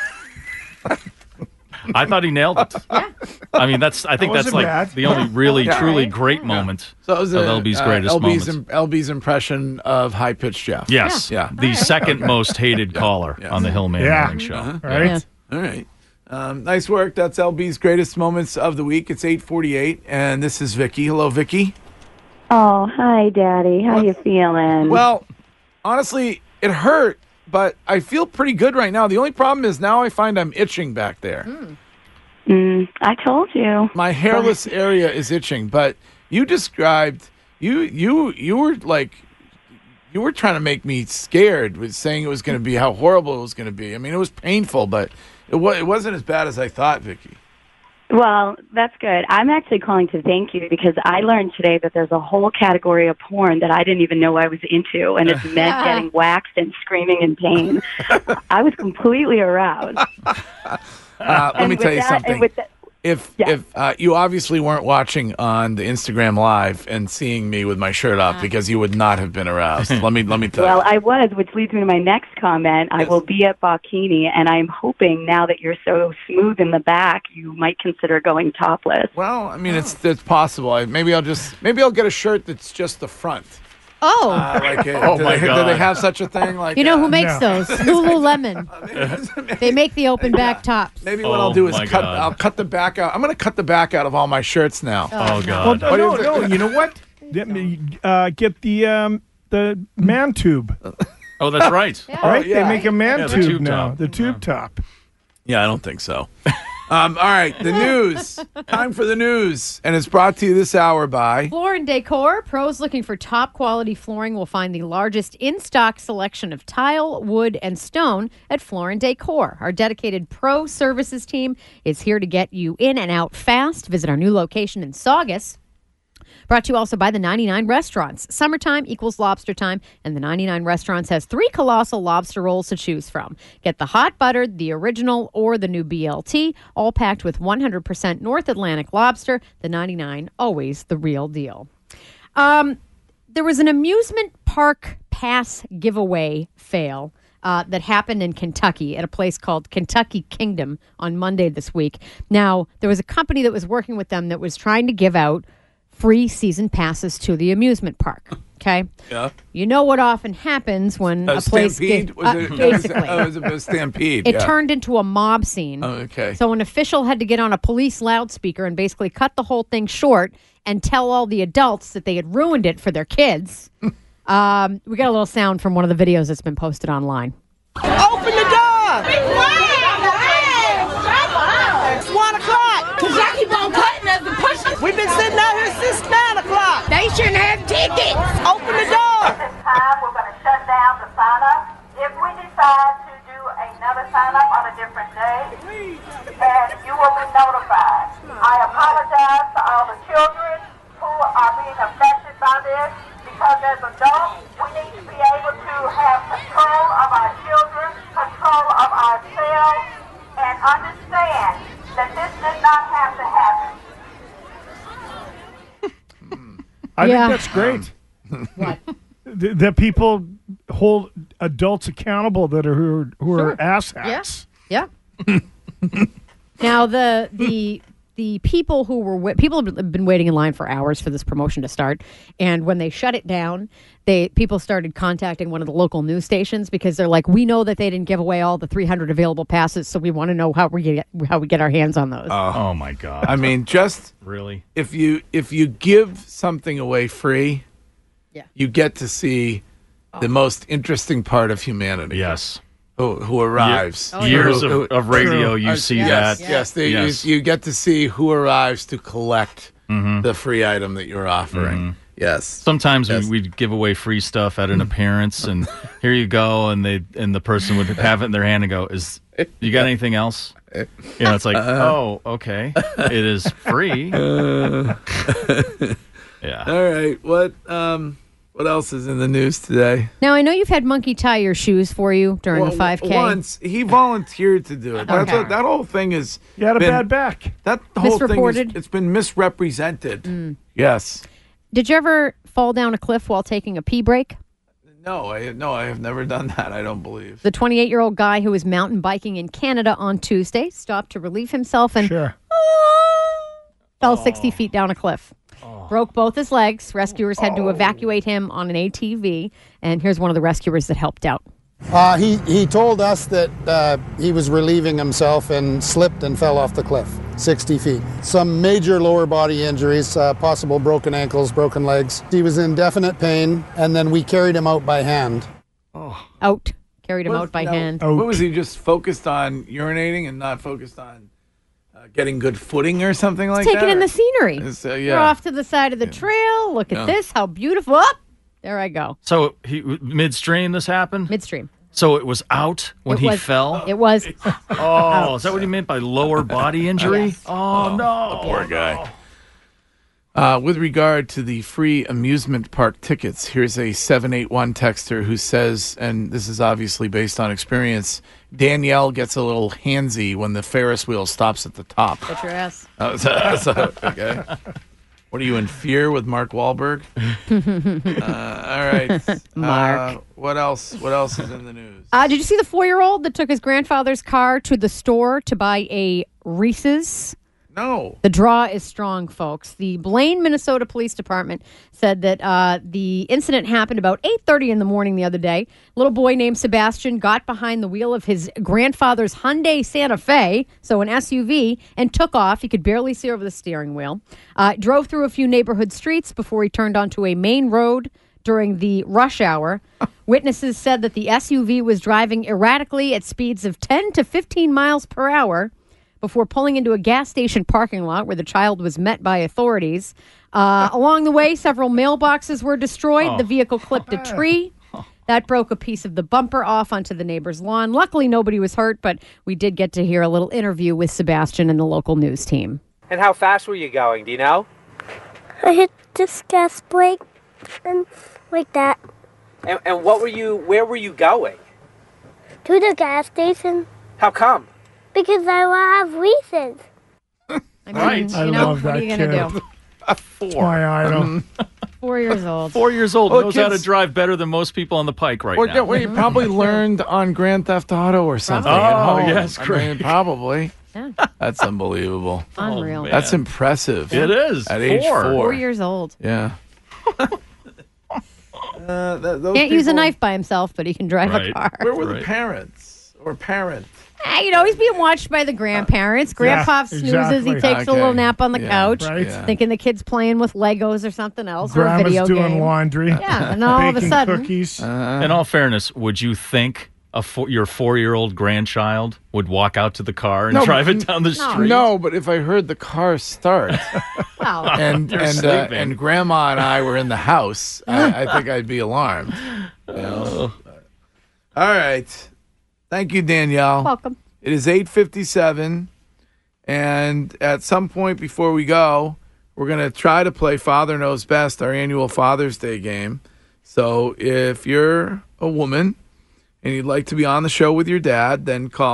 D: I thought he nailed it.
F: Yeah.
D: I mean, I think that's
E: bad.
D: the only really, truly great moment
C: So it was
D: of LB's greatest moments.
C: LB's impression of high-pitched Jeff.
D: Yes.
C: Yeah.
D: The second most hated caller on the Hillman Morning Show.
E: Right?
F: Yeah.
C: All right. Nice work. That's LB's greatest moments of the week. It's 8:48, and this is Vicky. Hello, Vicky.
J: Oh, hi, Daddy. How you feeling?
C: Well, honestly, it hurt, but I feel pretty good right now. The only problem is now I find I'm itching back there.
J: I told you.
C: My hairless area is itching, but you described you were like you were trying to make me scared with saying it was going to be how horrible it was going to be. I mean, it was painful, but it wasn't as bad as I thought, Vicky.
J: Well, that's good. I'm actually calling to thank you because I learned today that there's a whole category of porn that I didn't even know I was into, and it's men getting waxed and screaming in pain. I was completely aroused.
C: Let me tell you something. If you obviously weren't watching on the Instagram Live and seeing me with my shirt off because you would not have been aroused. Let me tell you.
J: Well, I was, which leads me to my next comment. I will be at Bikini, and I'm hoping now that you're so smooth in the back, you might consider going topless.
C: Well, I mean, it's possible. Maybe I'll get a shirt that's just the front.
F: Oh.
C: Do they have such a thing?
F: You know who makes those? Lululemon. They make the open back tops.
C: Maybe what I'll do is I'll cut the back out. I'm going to cut the back out of all my shirts now.
D: Oh God.
E: Well, no. You know what? Get the man tube.
D: Oh, that's right.
E: Right?
C: Yeah.
E: They make a man
D: the
E: tube
D: tube
E: now.
D: top.
E: The tube top.
C: Yeah, I don't think so. All right, the news. Time for the news. And it's brought to you this hour by
F: Floor & Decor. Pros looking for top quality flooring will find the largest in-stock selection of tile, wood, and stone at Floor & Decor. Our dedicated pro services team is here to get you in and out fast. Visit our new location in Saugus. Brought to you also by the 99 Restaurants. Summertime equals lobster time, and the 99 Restaurants has 3 colossal lobster rolls to choose from. Get the hot buttered, the original, or the new BLT, all packed with 100% North Atlantic lobster. The 99, always the real deal. There was an amusement park pass giveaway fail that happened in Kentucky at a place called Kentucky Kingdom on Monday this week. Now, there was a company that was working with them that was trying to give out free season passes to the amusement park. Okay.
C: Yeah.
F: You know what often happens when a place
C: stampede?
F: Basically,
C: it was a stampede.
F: it turned into a mob scene.
C: Oh, okay.
F: So an official had to get on a police loudspeaker and basically cut the whole thing short and tell all the adults that they had ruined it for their kids. We got a little sound from one of the videos that's been posted online.
R: Open the door! It's 1 o'clock. Because y'all keep on cutting us and pushing. We've been sitting out here since 9 o'clock. They shouldn't have tickets. Open the door.
S: At this time, we're going to shut down the sign-up. If we decide to do another sign-up on a different day, then you will be notified. I apologize to all the children who are being affected by this, because as adults, we need to be able to have control of our children, control of ourselves, and understand that this did not have to happen.
E: I think that's great.
F: What?
E: That people hold adults accountable that are who are asshats.
F: Yeah. Now the people who were people have been waiting in line for hours for this promotion to start, and when they shut it down, people started contacting one of the local news stations because they're like, we know that they didn't give away all the 300 available passes, so we want to know how we get our hands on those.
D: Oh my God!
C: I mean, just
D: really,
C: if you give something away free, you get to see the most interesting part of humanity.
D: Yes.
C: Who arrives.
D: Years of radio, you see that.
C: Yes, you get to see who arrives to collect the free item that you're offering. Yes.
D: Sometimes we'd give away free stuff at an appearance, and here you go, and the person would have it in their hand and go, you got anything else? It's like, oh, okay. It is free. Yeah.
C: All right. What else is in the news today?
F: Now, I know you've had Monkey tie your shoes for you during the 5K.
C: Once. He volunteered to do it.
F: Okay.
C: That whole thing is...
E: You had a bad back.
C: That whole
F: Misreported?
C: thing it's been misrepresented. Yes.
F: Did you ever fall down a cliff while taking a pee break?
C: No, I have never done that, I don't believe.
F: The 28-year-old guy who was mountain biking in Canada on Tuesday stopped to relieve himself and fell 60 feet down a cliff. Broke both his legs. Rescuers had to evacuate him on an ATV. And here's one of the rescuers that helped out.
T: He told us that he was relieving himself and slipped and fell off the cliff, 60 feet. Some major lower body injuries, possible broken ankles, broken legs. He was in definite pain, and then we carried him out by hand.
F: Carried him out by hand.
C: What was he, just focused on urinating and not focused on getting good footing or something like that?
F: Taking in the scenery.
C: Yeah.
F: We're off to the side of the trail. Look at this. How beautiful. Oh, there I go.
D: So midstream this happened?
F: Midstream.
D: So it was out when he fell?
F: It was.
D: Oh, is that what you meant by lower body injury?
F: Yes.
D: Oh, no.
C: The poor guy. With regard to the free amusement park tickets, here's a 781 texter who says, and this is obviously based on experience, Danielle gets a little handsy when the Ferris wheel stops at the top.
F: Get your ass.
C: Okay. What are you, in fear with Mark Wahlberg? All right.
F: Mark.
C: What else is in the news?
F: Did you see the 4-year-old that took his grandfather's car to the store to buy a Reese's?
C: No.
F: The draw is strong, folks. The Blaine, Minnesota Police Department said that the incident happened about 8:30 in the morning the other day. A little boy named Sebastian got behind the wheel of his grandfather's Hyundai Santa Fe, so an SUV, and took off. He could barely see over the steering wheel. Drove through a few neighborhood streets before he turned onto a main road during the rush hour. Witnesses said that the SUV was driving erratically at speeds of 10 to 15 miles per hour. before pulling into a gas station parking lot where the child was met by authorities. Along the way, several mailboxes were destroyed. The vehicle clipped a tree. That broke a piece of the bumper off onto the neighbor's lawn. Luckily, nobody was hurt, but we did get to hear a little interview with Sebastian and the local news team.
U: And how fast were you going? Do you know?
V: I hit this gas brake and like that.
U: And where were you going?
V: To the gas station.
U: How come?
V: Because I have reasons.
F: I mean, what are you going to do?
E: That's my idol.
F: 4 years old.
D: 4 years old. Knows how to drive better than most people on the pike right now.
W: Well, you probably learned on Grand Theft Auto or something.
D: Probably. Yes,
W: great. I mean, probably.
F: Yeah.
W: That's unbelievable.
F: Unreal.
W: That's impressive.
D: It is.
W: At age 4.
F: 4 years old.
W: Yeah.
F: Can't use a knife by himself, but he can drive a car.
W: Where were the parents or parent?
F: He's being watched by the grandparents. Grandpa snoozes. He takes a little nap on the couch, thinking the kid's playing with Legos or something else,
E: Grandma's
F: or a video
E: doing
F: game.
E: laundry.
F: Yeah, and all of a sudden,
E: cookies.
D: In all fairness, would you think your 4-year-old grandchild would walk out to the car and drive it down the street?
W: No, but if I heard the car start and Grandma and I were in the house, I think I'd be alarmed. All right. Thank you, Danielle.
F: Welcome.
W: It is 8:57, and at some point before we go, we're going to try to play Father Knows Best, our annual Father's Day game. So if you're a woman and you'd like to be on the show with your dad, then call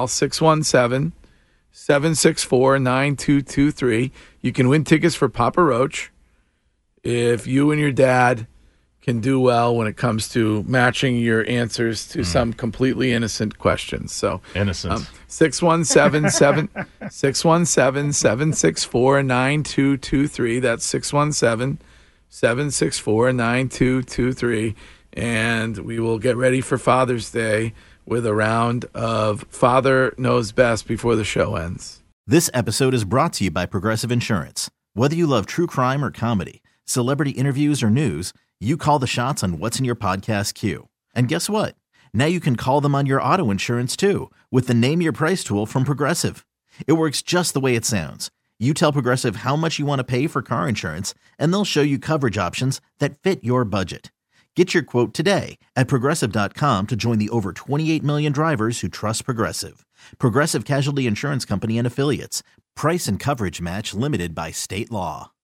W: 617-764-9223. You can win tickets for Papa Roach if you and your dad can do well when it comes to matching your answers to some completely innocent questions. So
D: innocent.
W: 617-764-9223. That's 617-764-9223. And we will get ready for Father's Day with a round of Father Knows Best before the show ends.
A: This episode is brought to you by Progressive Insurance. Whether you love true crime or comedy, celebrity interviews or news, you call the shots on what's in your podcast queue. And guess what? Now you can call them on your auto insurance too with the Name Your Price tool from Progressive. It works just the way it sounds. You tell Progressive how much you want to pay for car insurance, and they'll show you coverage options that fit your budget. Get your quote today at Progressive.com to join the over 28 million drivers who trust Progressive. Progressive Casualty Insurance Company and Affiliates. Price and coverage match limited by state law.